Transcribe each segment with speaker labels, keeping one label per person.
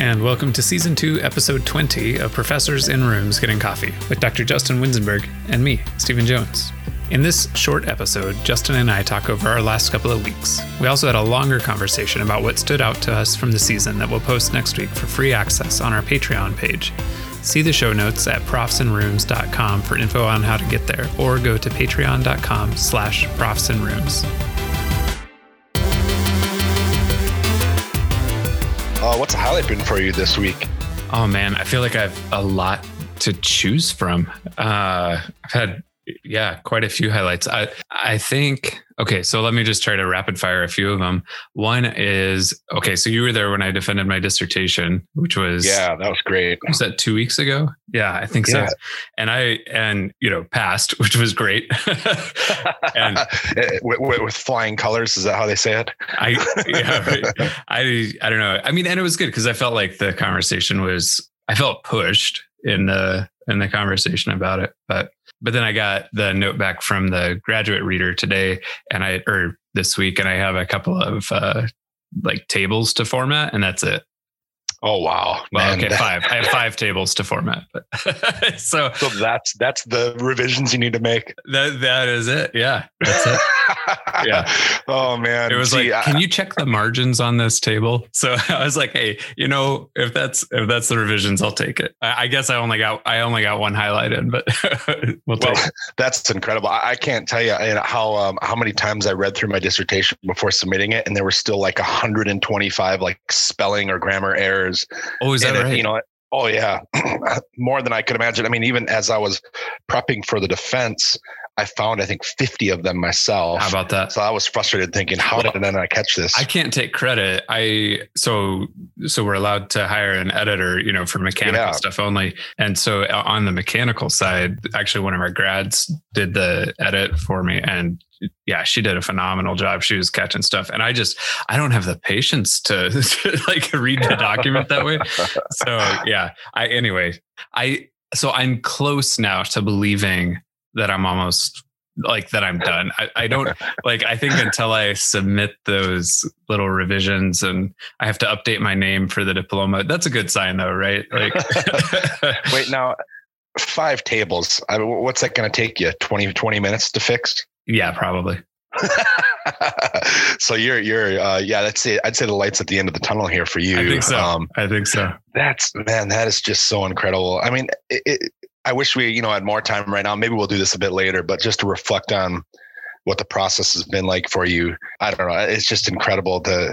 Speaker 1: and welcome to Season 2, Episode 20 of Professors in Rooms Getting Coffee with Dr. Justin Winzenberg and me, Stephen Jones. In this short episode, Justin and I talk over our last couple of weeks. We also had a longer conversation about what stood out to us from the season that we'll post next week for free access on our Patreon page. See the show notes at profsinrooms.com for info on how to get there, or go to patreon.com/profsinrooms.
Speaker 2: What's a highlight been for you this week?
Speaker 1: Oh man, I feel like I have a lot to choose from. I've had, quite a few highlights. I think, okay, so let me just try to rapid fire a few of them. One is, okay, so you were there when I defended my dissertation, which was...
Speaker 2: Yeah, that was great.
Speaker 1: Was that 2 weeks ago? Yeah, I think so. And passed, which was great. And
Speaker 2: with flying colors, is that how they say it?
Speaker 1: I don't know. I mean, and it was good because I felt like the conversation I felt pushed in the conversation about it, but then I got the note back from the graduate reader today or this week, and I have a couple of tables to format, and that's it.
Speaker 2: Oh, wow.
Speaker 1: Well, okay, 5. I have 5 tables to format, but so
Speaker 2: that's the revisions you need to make.
Speaker 1: That is it. Yeah. That's it. Yeah.
Speaker 2: Oh man.
Speaker 1: It was can you check the margins on this table? So I was like, hey, if that's the revisions, I'll take it. I guess I only got one highlighted, but
Speaker 2: that's incredible. I can't tell you how many times I read through my dissertation before submitting it, and there were still 125 spelling or grammar errors.
Speaker 1: Oh, is that right?
Speaker 2: Oh yeah. More than I could imagine. I mean, even as I was prepping for the defense, I found, I think, 50 of them myself.
Speaker 1: How about that?
Speaker 2: So I was frustrated thinking, how did I not catch this?
Speaker 1: I can't take credit. So we're allowed to hire an editor, for mechanical stuff only. And so on the mechanical side, actually one of our grads did the edit for me, and yeah, she did a phenomenal job. She was catching stuff. And I don't have the patience to read the document that way. So yeah, I'm close now to believing that I'm almost that I'm done. I don't I think until I submit those little revisions and I have to update my name for the diploma. That's a good sign though, right?
Speaker 2: Wait, now 5 tables. What's that going to take you? 20 minutes to fix?
Speaker 1: Yeah, probably.
Speaker 2: So you're I'd say the light's at the end of the tunnel here for you.
Speaker 1: I think so.
Speaker 2: That is just so incredible. I mean, I wish we, had more time right now. Maybe we'll do this a bit later, but just to reflect on what the process has been like for you. I don't know. It's just incredible. The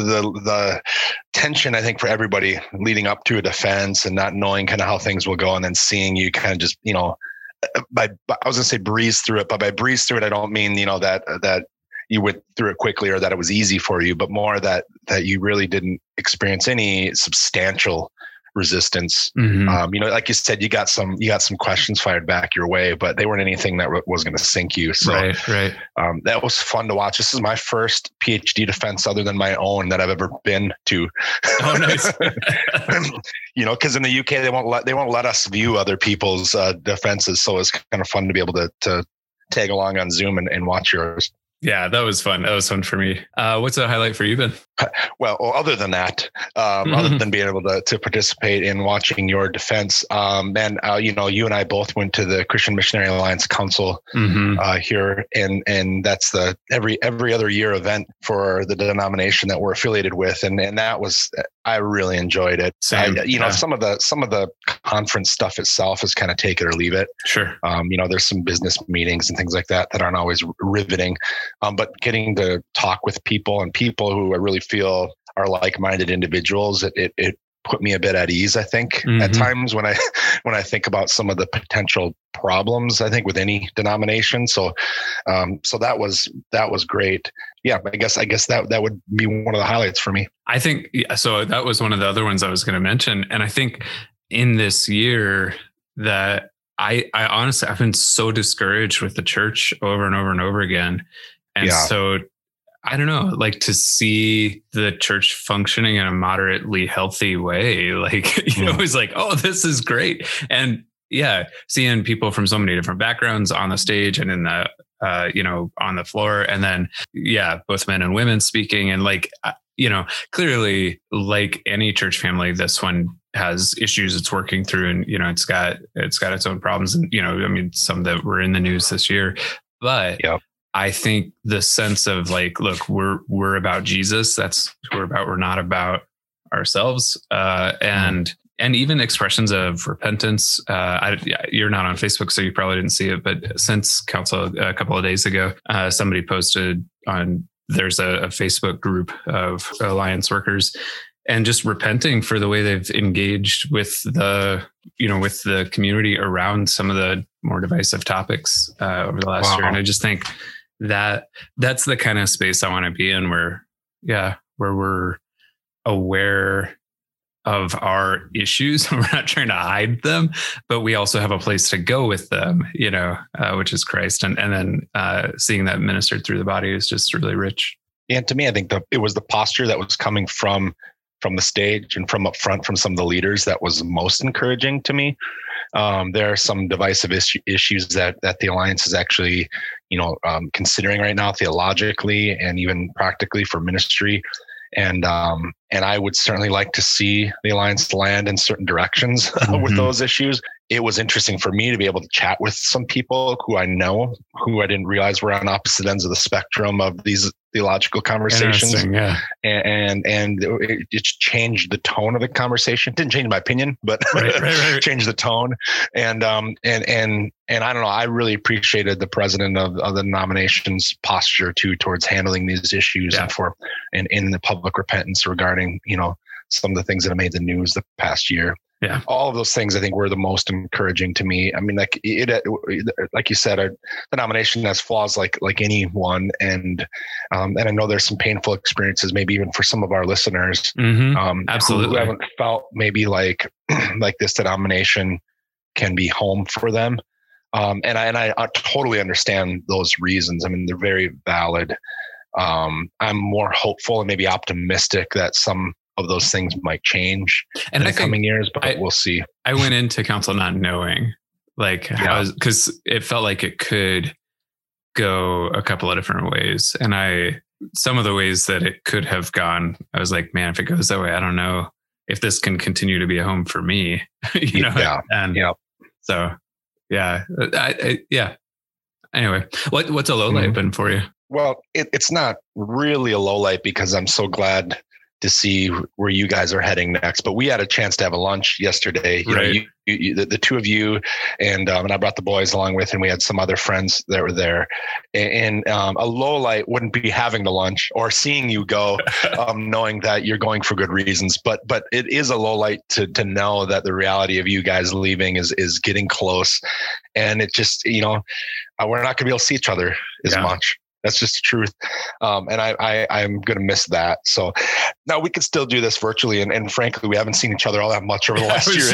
Speaker 2: tension, I think, for everybody leading up to a defense and not knowing kind of how things will go, and then seeing you kind of just, I was going to say breeze through it, but by breeze through it, I don't mean, that you went through it quickly or that it was easy for you, but more that you really didn't experience any substantial resistance.
Speaker 1: Mm-hmm.
Speaker 2: Like you said, you got some questions fired back your way, but they weren't anything that was going to sink you. So
Speaker 1: right.
Speaker 2: That was fun to watch. This is my first PhD defense other than my own that I've ever been to.
Speaker 1: Oh, nice.
Speaker 2: Because in the UK they won't let us view other people's defenses. So it's kind of fun to be able to tag along on Zoom and watch yours.
Speaker 1: Yeah, that was fun. That was fun for me. What's a highlight for you, Ben?
Speaker 2: Well, other than that, other than being able to participate in watching your defense, you and I both went to the Christian Missionary Alliance Council here, and that's the every other year event for the denomination that we're affiliated with, and that was, I really enjoyed it.
Speaker 1: Same.
Speaker 2: Some of the conference stuff itself is kind of take it or leave it.
Speaker 1: Sure.
Speaker 2: There's some business meetings and things like that aren't always riveting. But getting to talk with people and people who I really feel are like-minded individuals, it put me a bit at ease, I think, at times when I think about some of the potential problems, I think, with any denomination. So that was great. Yeah, I guess that would be one of the highlights for me.
Speaker 1: I think, so that was one of the other ones I was going to mention. And I think in this year that I honestly, I've been so discouraged with the church over and over and over again. And so I don't know, to see the church functioning in a moderately healthy way, it's oh, this is great. And seeing people from so many different backgrounds on the stage and in the, on the floor, and then, both men and women speaking, and clearly, like any church family, this one has issues it's working through, and it's got its own problems, and some that were in the news this year. But I think the sense of like, look, we're about Jesus. That's what we're about. We're not about ourselves. And even expressions of repentance. You're not on Facebook, so you probably didn't see it. But since council a couple of days ago, somebody posted on. There's a Facebook group of Alliance workers, and just repenting for the way they've engaged with the community around some of the more divisive topics over the last year. And I just think that that's the kind of space I want to be in, where we're aware of our issues. We're not trying to hide them, but we also have a place to go with them, which is Christ. And then seeing that ministered through the body is just really rich.
Speaker 2: And to me, I think it was the posture that was coming from the stage and from up front from some of the leaders that was most encouraging to me. There are some divisive issues that the Alliance is actually, considering right now theologically and even practically for ministry. And I would certainly like to see the Alliance land in certain directions with those issues. It was interesting for me to be able to chat with some people who I know, who I didn't realize were on opposite ends of the spectrum of these theological conversations.
Speaker 1: Yeah.
Speaker 2: And it changed the tone of the conversation. Didn't change my opinion, but right. Changed the tone. And I don't know, I really appreciated the president of the nominations posture too, towards handling these issues and in the public repentance regarding, some of the things that have made the news the past year.
Speaker 1: Yeah.
Speaker 2: All of those things I think were the most encouraging to me. I mean, like you said, the nomination has flaws like anyone. And I know there's some painful experiences, maybe even for some of our listeners,
Speaker 1: absolutely,
Speaker 2: who haven't felt maybe like this denomination can be home for them. And I totally understand those reasons. I mean, they're very valid. I'm more hopeful and maybe optimistic that some of those things might change in the coming years, but we'll see.
Speaker 1: I went into council not knowing because it felt like it could go a couple of different ways. And some of the ways that it could have gone, I was like, man, if it goes that way, I don't know if this can continue to be a home for me, So anyway, what's a low light been for you?
Speaker 2: Well, it's not really a low light because I'm so glad to see where you guys are heading next. But we had a chance to have a lunch yesterday. The two of you and I brought the boys along with, and we had some other friends that were there. And a low light wouldn't be having the lunch or seeing you go, knowing that you're going for good reasons. But it is a low light to know that the reality of you guys leaving is getting close, and it just we're not going to be able to see each other as much. That's just the truth. And I'm going to miss that. So now we can still do this virtually. And frankly, we haven't seen each other all that much over the last year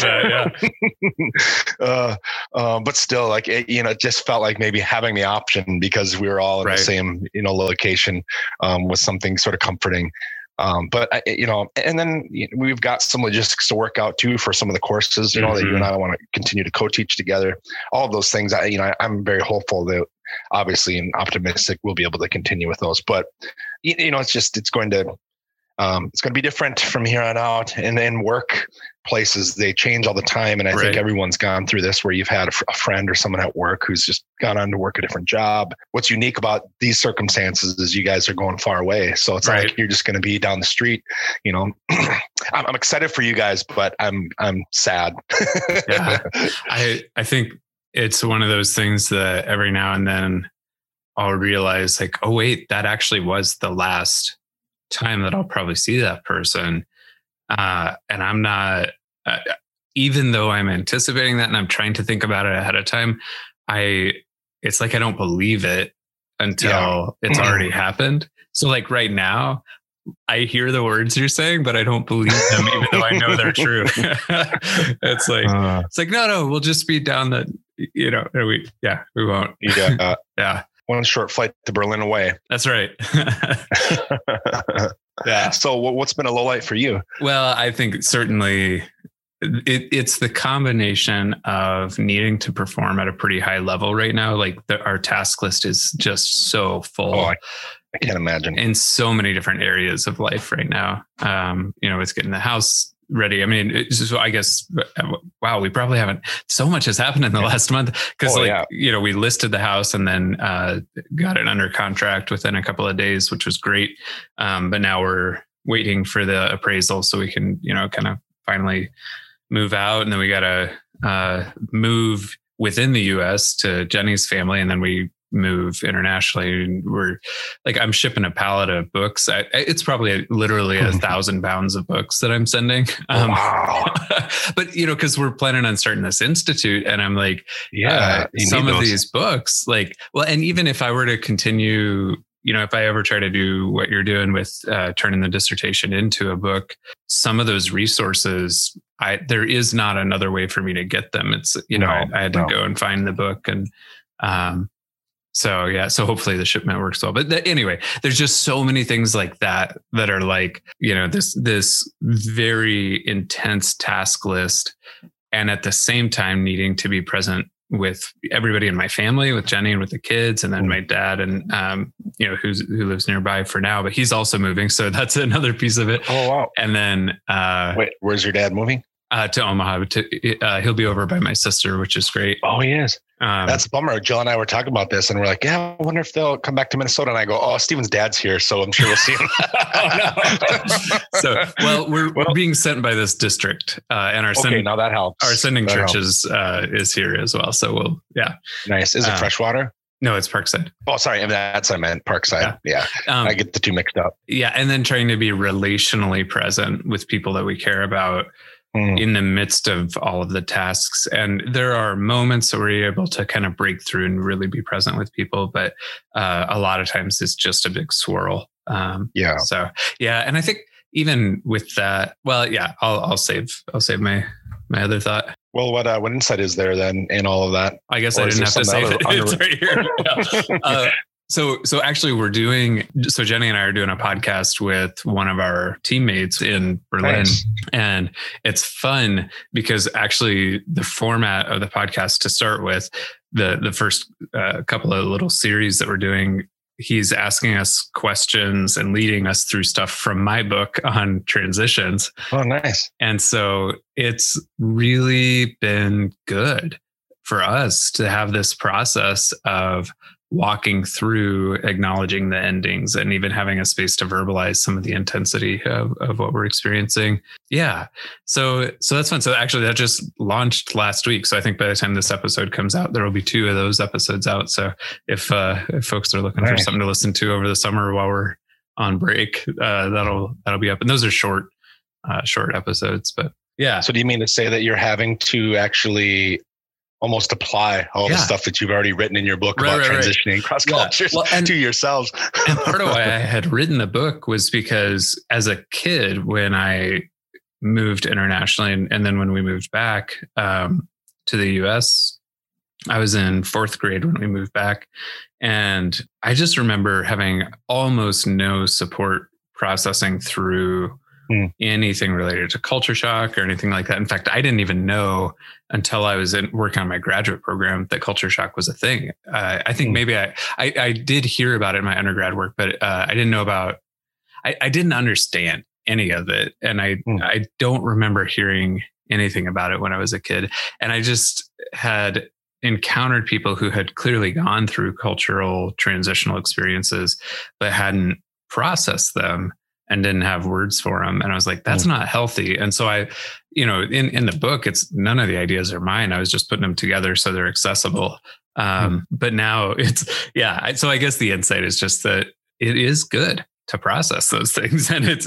Speaker 2: anyway. But still, like, it just felt like maybe having the option, because we were all in the same, location, was something sort of comforting. But and then we've got some logistics to work out too for some of the courses, that you and I want to continue to co-teach together. All of those things, I'm very hopeful that, obviously, and optimistic we'll be able to continue with those. But it's going to be different from here on out. And then workplaces, they change all the time, and I think everyone's gone through this, where you've had a friend or someone at work who's just gone on to work a different job. What's unique about these circumstances is you guys are going far away, so it's not like you're just going to be down the street. I'm excited for you guys, but I'm sad.
Speaker 1: I think it's one of those things that every now and then I'll realize, like, oh wait, that actually was the last time that I'll probably see that person. And I'm not, even though I'm anticipating that and I'm trying to think about it ahead of time, it's like I don't believe it until it's already happened. So like right now, I hear the words you're saying, but I don't believe them, even though I know they're true. It's like, no, we'll just be down the, we won't. Yeah.
Speaker 2: One short flight to Berlin away.
Speaker 1: That's right.
Speaker 2: Yeah. So what's been a low light for you?
Speaker 1: Well, I think certainly it's the combination of needing to perform at a pretty high level right now. Like our task list is just so full.
Speaker 2: I can't imagine.
Speaker 1: In so many different areas of life right now. It's getting the house ready. I mean, so I guess, wow, we probably haven't, so much has happened in the last month because we listed the house and then got it under contract within a couple of days, which was great. But now we're waiting for the appraisal so we can, kind of finally move out. And then we got to move within the US to Jenny's family. And then we move internationally. And we're like, I'm shipping a pallet of books. It's probably literally 1,000 pounds of books that I'm sending.
Speaker 2: Wow.
Speaker 1: But, cause we're planning on starting this institute and I'm like, some of these books, and even if I were to continue, if I ever try to do what you're doing with turning the dissertation into a book, some of those resources, there is not another way for me to get them. It's, I had to go and find the book and, so hopefully the shipment works well. But anyway, there's just so many things like that are like, this very intense task list. And at the same time, needing to be present with everybody in my family, with Jenny and with the kids, and then my dad and, who lives nearby for now, but he's also moving. So that's another piece of it.
Speaker 2: Oh, wow.
Speaker 1: And then,
Speaker 2: wait, where's your dad moving?
Speaker 1: To Omaha. He'll be over by my sister, which is great.
Speaker 2: Oh, he is. That's a bummer. Jill and I were talking about this and we're like, I wonder if they'll come back to Minnesota. And I go, oh, Steven's dad's here. So I'm sure we'll see him.
Speaker 1: So, we're being sent by this district and
Speaker 2: now that helps.
Speaker 1: Our sending church is here as well. So
Speaker 2: Nice. Is it Freshwater?
Speaker 1: No, it's Parkside.
Speaker 2: Oh, sorry. I meant Parkside. Yeah. I get the two mixed up.
Speaker 1: Yeah. And then trying to be relationally present with people that we care about in the midst of all of the tasks. And there are moments where we're able to kind of break through and really be present with people. But a lot of times it's just a big swirl. And I think even with that, I'll save my other thought.
Speaker 2: Well, what insight is there then in all of that?
Speaker 1: I guess I didn't have to save it. It's right here. So actually so Jenny and I are doing a podcast with one of our teammates in Berlin. Nice. And it's fun because actually the format of the podcast to start with, the first couple of little series that we're doing, he's asking us questions and leading us through stuff from my book on transitions.
Speaker 2: Oh, nice.
Speaker 1: And so it's really been good for us to have this process of walking through, acknowledging the endings, and even having a space to verbalize some of the intensity of what we're experiencing. Yeah. So that's fun. So actually that just launched last week. So I think by the time this episode comes out, there will be 2 of those episodes out. So if folks are looking for something to listen to over the summer while we're on break, that'll be up. And those are short episodes, but yeah.
Speaker 2: So do you mean to say that you're having to actually almost apply all the stuff that you've already written in your book about transitioning cross cultures to yourselves?
Speaker 1: And part of why I had written the book was because as a kid, when I moved internationally and then when we moved back to the US, I was in 4th grade when we moved back. And I just remember having almost no support processing through anything related to culture shock or anything like that. In fact, I didn't even know until I was working on my graduate program that culture shock was a thing. I think maybe I did hear about it in my undergrad work, but I didn't know about, I didn't understand any of it. And I don't remember hearing anything about it when I was a kid. And I just had encountered people who had clearly gone through cultural transitional experiences, but hadn't processed them and didn't have words for them. And I was like, that's not healthy. And so I, in the book, it's none of the ideas are mine. I was just putting them together so they're accessible. But now it's, so I guess the insight is just that it is good to process those things. And it's,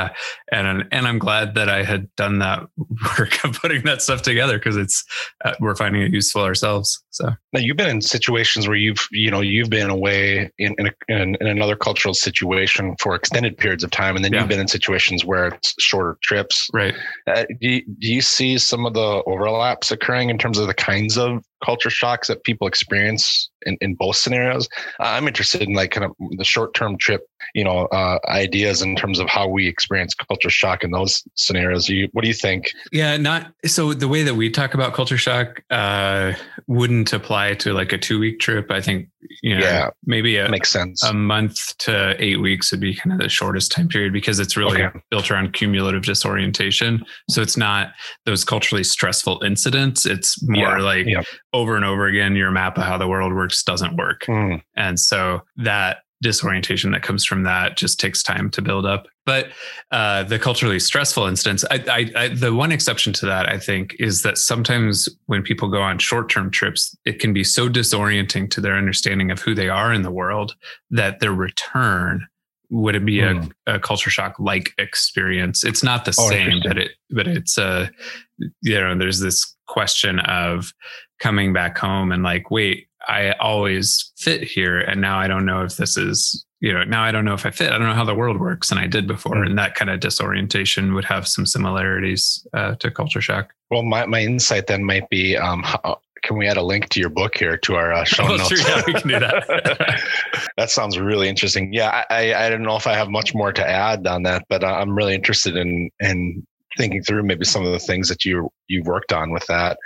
Speaker 1: and I'm glad that I had done that work of putting that stuff together because it's, we're finding it useful ourselves. So
Speaker 2: now you've been in situations where you've been away in another cultural situation for extended periods of time. And then you've been in situations where it's shorter trips.
Speaker 1: Right.
Speaker 2: Do you see some of the overlaps occurring in terms of the kinds of culture shocks that people experience in both scenarios. I'm interested in like kind of the short-term trip, ideas in terms of how we experience culture shock in those scenarios. What do you think?
Speaker 1: Yeah, so the way that we talk about culture shock wouldn't apply to like a 2-week trip. I think, maybe
Speaker 2: makes sense.
Speaker 1: A month to 8 weeks would be kind of the shortest time period, because it's really built around cumulative disorientation. So it's not those culturally stressful incidents. It's more over and over again, your map of how the world works doesn't work. And so that disorientation that comes from that just takes time to build up. But the culturally stressful instance, the one exception to that, I think, is that sometimes when people go on short-term trips, it can be so disorienting to their understanding of who they are in the world that their return would be a culture shock like experience. It's not the same, but it's there's this question of coming back home and like, wait, I always fit here, and now I don't know if this is, now I don't know if I fit. I don't know how the world works, and I did before. And that kind of disorientation would have some similarities to culture shock.
Speaker 2: Well, my insight then might be, can we add a link to your book here to our show notes?
Speaker 1: Sure, yeah, we can do that.
Speaker 2: That sounds really interesting. Yeah, I don't know if I have much more to add on that, but I'm really interested in thinking through maybe some of the things that you've worked on with that.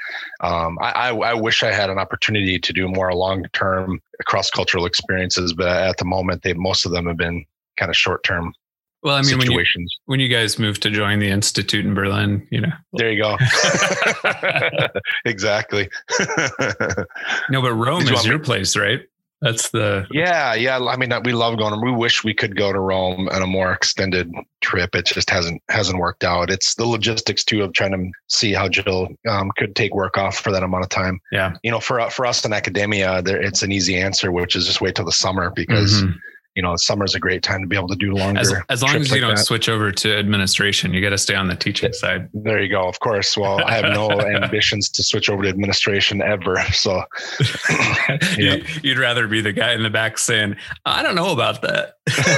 Speaker 2: I wish I had an opportunity to do more long-term cross-cultural experiences, but at the moment, most of them have been kind of short-term.
Speaker 1: Well, I mean,
Speaker 2: situations.
Speaker 1: When you guys moved to join the Institute in Berlin,
Speaker 2: There you go. Exactly.
Speaker 1: No, but Rome is your place, right? That's the...
Speaker 2: Yeah. I mean, we love going. We wish we could go to Rome on a more extended trip. It just hasn't worked out. It's the logistics too of trying to see how Jill could take work off for that amount of time.
Speaker 1: Yeah.
Speaker 2: For us in academia, it's an easy answer, which is just wait till the summer, because summer is a great time to be able to do longer.
Speaker 1: As long as you don't switch over to administration, you got to stay on the teaching side.
Speaker 2: There you go. Of course. Well, I have no ambitions to switch over to administration ever. So
Speaker 1: you'd rather be the guy in the back saying, I don't know about that.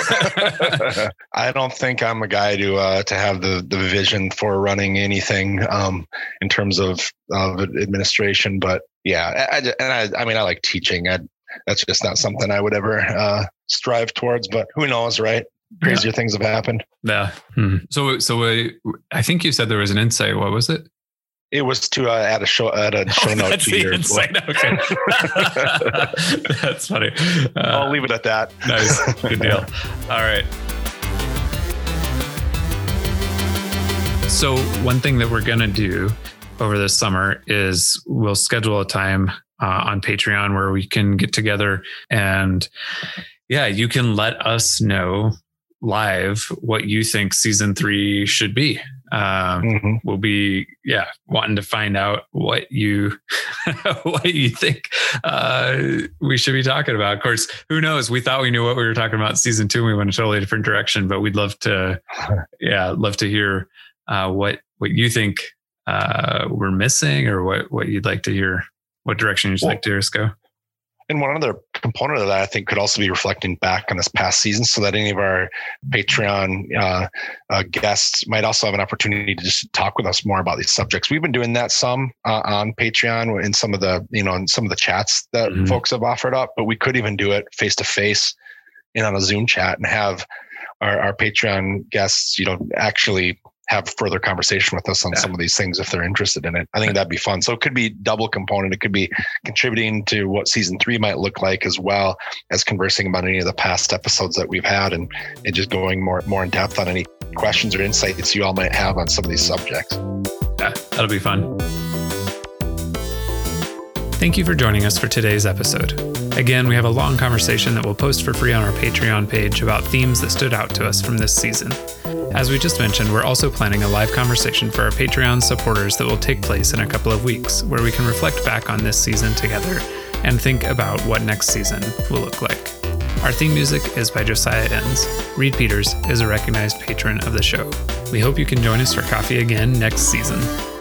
Speaker 2: I don't think I'm a guy to have the vision for running anything in terms of administration. But yeah, I mean, I like teaching. That's just not something I would ever strive towards, but who knows, right? Crazier things have happened.
Speaker 1: Yeah. So I think you said there was an insight. What was it?
Speaker 2: It was to add a show note
Speaker 1: that's
Speaker 2: to your
Speaker 1: insight. Okay. That's funny.
Speaker 2: I'll leave it at that.
Speaker 1: Nice. Good deal. All right. So one thing that we're going to do over this summer is we'll schedule a time on Patreon where we can get together and you can let us know live what you think season 3 should be. We'll be wanting to find out what you think we should be talking about. Of course, who knows? We thought we knew what we were talking about in season 2 and we went a totally different direction, but we'd love to hear what you think we're missing, or what you'd like to hear, what direction you'd like to hear us go.
Speaker 2: And one other component of that, I think, could also be reflecting back on this past season, so that any of our Patreon guests might also have an opportunity to just talk with us more about these subjects. We've been doing that some on Patreon in some of the chats that folks have offered up, but we could even do it face to face on a Zoom chat and have our Patreon guests, actually have further conversation with us on some of these things if they're interested in it. I think that'd be fun. So it could be double component. It could be contributing to what season 3 might look like, as well as conversing about any of the past episodes that we've had, and just going more in depth on any questions or insights you all might have on some of these subjects.
Speaker 1: Yeah, that'll be fun. Thank you for joining us for today's episode. Again, we have a long conversation that we'll post for free on our Patreon page about themes that stood out to us from this season. As we just mentioned, we're also planning a live conversation for our Patreon supporters that will take place in a couple of weeks, where we can reflect back on this season together and think about what next season will look like. Our theme music is by Josiah Enns. Reed Peters is a recognized patron of the show. We hope you can join us for coffee again next season.